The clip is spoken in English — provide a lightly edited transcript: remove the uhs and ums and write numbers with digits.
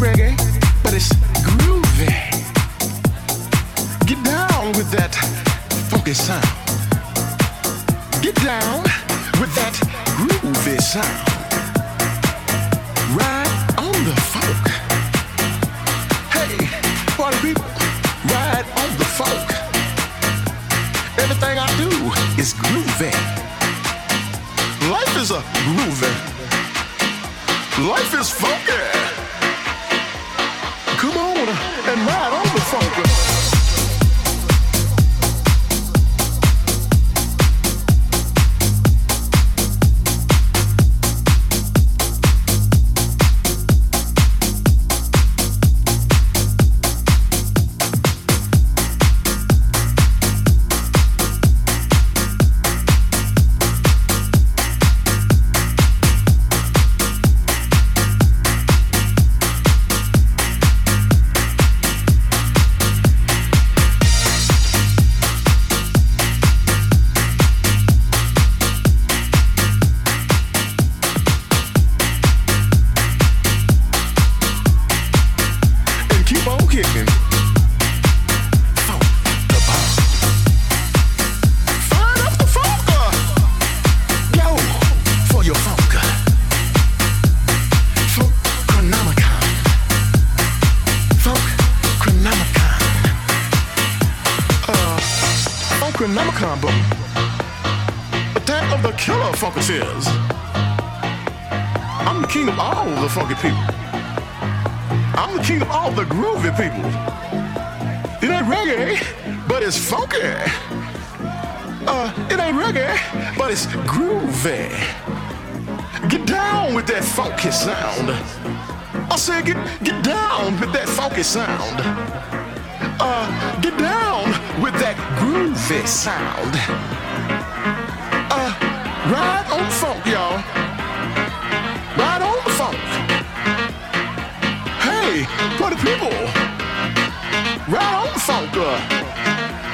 reggae, but it's groovy. Get down with that funky sound. Get down with that groovy sound. Ride on the funk. Hey, party people, ride on the funk. Everything I do is groovy. Life is a groovy. Life is funky. Come on and ride on the funk. Is. I'm the king of all the funky people. I'm the king of all the groovy people. It ain't reggae, but it's funky. It ain't reggae, but it's groovy. Get down with that funky sound. I said get down with that funky sound. Get down with that groovy sound. Ride on the funk, y'all. Ride on the funk. Hey, party people. Ride on the funk.